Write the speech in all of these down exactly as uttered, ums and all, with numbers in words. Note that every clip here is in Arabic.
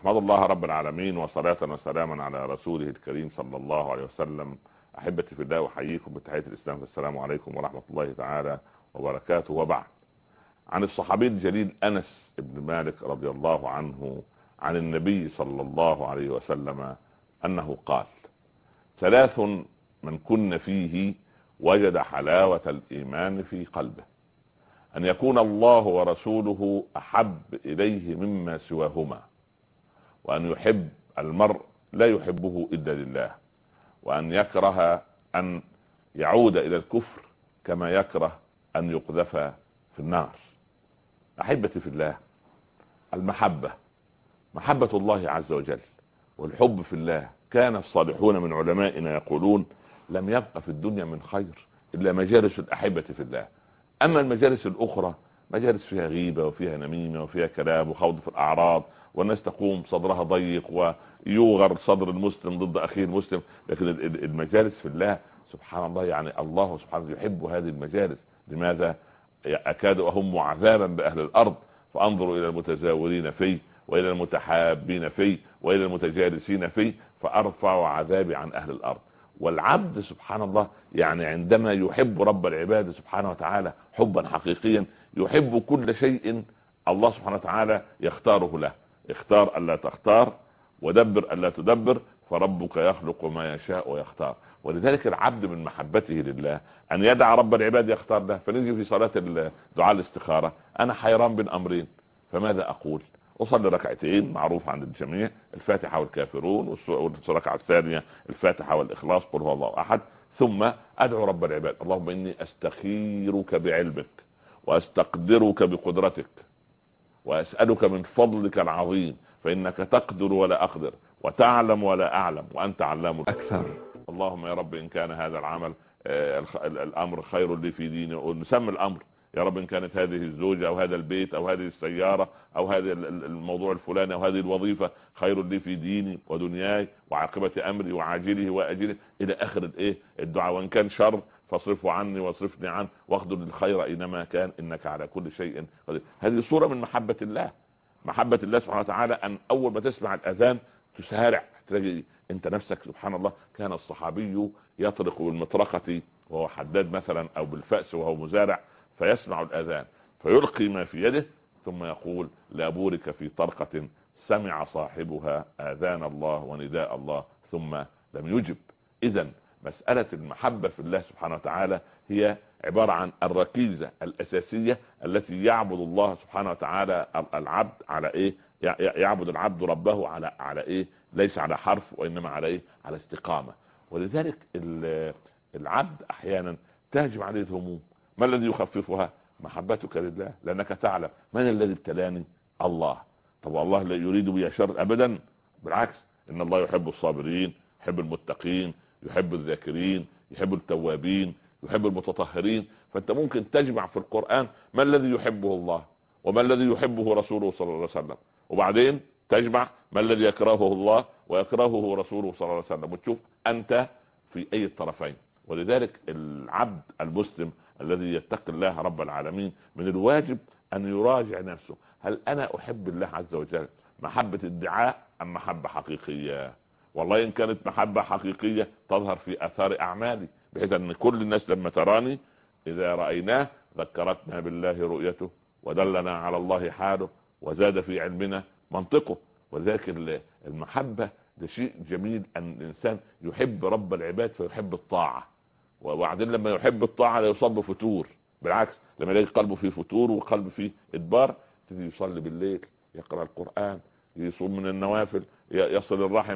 أحمد الله رب العالمين وصلاة وسلاما على رسوله الكريم صلى الله عليه وسلم. أحبتي في الله، أحييكم بتحية الإسلام، السلام عليكم ورحمة الله تعالى وبركاته. وبعد، عن الصحابي الجليل أنس بن مالك رضي الله عنه عن النبي صلى الله عليه وسلم أنه قال: ثلاث من كن فيه وجد حلاوة الإيمان في قلبه: أن يكون الله ورسوله أحب إليه مما سواهما، وأن يحب المرء لا يحبه إلا لله، وأن يكره أن يعود إلى الكفر كما يكره أن يقذف في النار. أحبتي في الله، المحبة محبة الله عز وجل والحب في الله. كان الصالحون من علمائنا يقولون: لم يبقى في الدنيا من خير إلا مجالس الأحبة في الله. أما المجالس الأخرى مجالس فيها غيبة وفيها نميمة وفيها كلام وخوض في الأعراض، والناس تقوم صدرها ضيق ويوغر صدر المسلم ضد أخيه المسلم. لكن المجالس في الله سبحان الله، يعني الله سبحانه يحب هذه المجالس. لماذا؟ أكاد أهم عذابا بأهل الأرض فأنظروا إلى المتزاورين فيه، وإلى المتحابين فيه، وإلى المتجالسين فيه، فأرفع عذابي عن أهل الأرض. والعبد سبحان الله يعني عندما يحب رب العباد سبحانه وتعالى حبا حقيقيا يحب كل شيء الله سبحانه وتعالى يختاره له. اختار ألا تختار، ودبر ألا تدبر، فربك يخلق ما يشاء ويختار. ولذلك العبد من محبته لله أن يدع رب العباد يختار له. فنيجي في صلاة دعاء الاستخارة: أنا حيران بين أمرين، فماذا أقول؟ أصلي ركعتين معروف عند الجميع، الفاتحة والكافرون، والركعة الثانية الفاتحة والإخلاص قل هو الله أحد، ثم أدعو رب العباد: اللهم إني أستخيرك بعلمك، وأستقدرك بقدرتك، وأسألك من فضلك العظيم، فإنك تقدر ولا أقدر، وتعلم ولا أعلم، وأنت علام أكثر. اللهم يا رب إن كان هذا العمل آه الأمر خير لي في ديني، ونسمي الأمر يا رب إن كانت هذه الزوجة أو هذا البيت أو هذه السيارة أو هذا الموضوع الفلاني أو هذه الوظيفة خير لي في ديني ودنياي وعاقبة أمري وعاجله وأجله إلى آخر الإيه الدعاء. وإن كان شر فاصرفه عني واصرفني عنه واخذل الخير أينما كان إنك على كل شيء قدير. هذه صورة من محبة الله. محبة الله سبحانه وتعالى أن أول ما تسمع الأذان تسارع، تلاقي أنت نفسك سبحان الله. كان الصحابي يطرق بالمطرقة وهو حداد مثلا أو بالفأس وهو مزارع، فيسمع الأذان فيلقي ما في يده ثم يقول: لا بورك في طرقة سمع صاحبها آذان الله ونداء الله ثم لم يجب. إذن مسألة المحبة في الله سبحانه وتعالى هي عبارة عن الركيزة الأساسية التي يعبد الله سبحانه وتعالى العبد على إيه؟ يعبد العبد ربه على على إيه؟ ليس على حرف وإنما على إيه؟ على استقامة. ولذلك العبد أحيانا تهجم عليه الهموم. ما الذي يخففها؟ محبتك لله، لأنك تعلم من الذي ابتلاني؟ الله. طب الله لا يريد بي شر أبدا، بالعكس، إن الله يحب الصابرين، يحب المتقين، يحب الذاكرين، يحب التوابين، يحب المتطهرين. فأنت ممكن تجمع في القرآن ما الذي يحبه الله وما الذي يحبه رسوله صلى الله عليه وسلم، وبعدين تجمع ما الذي يكرهه الله ويكرهه رسوله صلى الله عليه وسلم، وتشوف أنت في أي الطرفين. ولذلك العبد المسلم الذي يتقي الله رب العالمين من الواجب أن يراجع نفسه: هل أنا أحب الله عز وجل محبة ادعاء أم محبة حقيقية؟ والله إن كانت محبة حقيقية تظهر في أثار أعمالي، بحيث أن كل الناس لما تراني إذا رأيناه ذكرتنا بالله رؤيته، ودلنا على الله حاله، وزاد في علمنا منطقه. وذلك المحبة ده شيء جميل، أن الإنسان يحب رب العباد فيحب الطاعة، وبعدين لما يحب الطاعة لا يصاب بفتور. بالعكس، لما يلاقي قلبه فيه فتور وقلبه فيه إدبار تبتدي يصلي بالليل، يقرأ القرآن، يصوم من النوافل، يصل الرحم،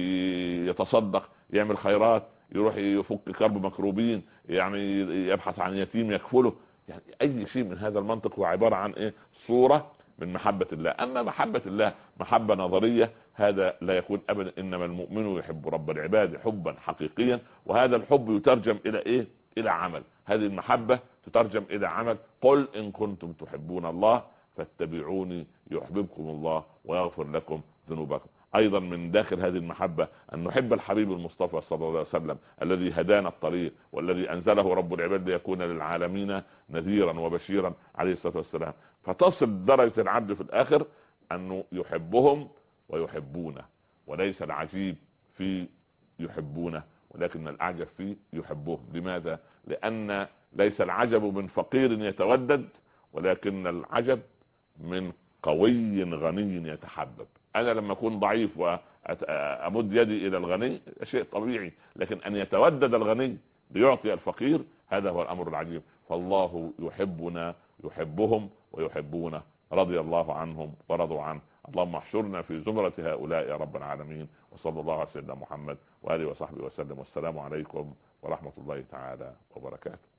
يتصدق، يعمل خيرات، يروح يفك كرب مكروبين، يعني يبحث عن يتيم يكفله. يعني أي شيء من هذا المنطق هو عبارة عن إيه؟ صورة من محبة الله. أما محبة الله محبة نظرية هذا لا يكون أبدا. إنما المؤمن يحب رب العباد حبا حقيقيا، وهذا الحب يترجم إلى إيه؟ إلى عمل. هذه المحبة تترجم إلى عمل. قل إن كنتم تحبون الله فاتبعوني يحببكم الله ويغفر لكم ذنوبكم. أيضا من داخل هذه المحبة أن نحب الحبيب المصطفى صلى الله عليه وسلم الذي هدانا الطريق، والذي أنزله رب العباد ليكون للعالمين نذيرا وبشيرا عليه الصلاة والسلام. فتصل درجة العبد في الآخر أنه يحبهم ويحبونه، وليس العجيب في يحبونه ولكن الأعجب فيه يحبوه. لماذا؟ لأن ليس العجب من فقير يتودد، ولكن العجب من قوي غني يتحبب. أنا لما أكون ضعيف وأمد يدي إلى الغني شيء طبيعي، لكن أن يتودد الغني ليعطي الفقير هذا هو الأمر العجيب. فالله يحبنا يحبهم ويحبونه، رضي الله عنهم ورضوا عنه. اللهم احشرنا في زمرة هؤلاء يا رب العالمين. وصلى الله على سيدنا محمد وآله وصحبه وسلم، والسلام عليكم ورحمة الله تعالى وبركاته.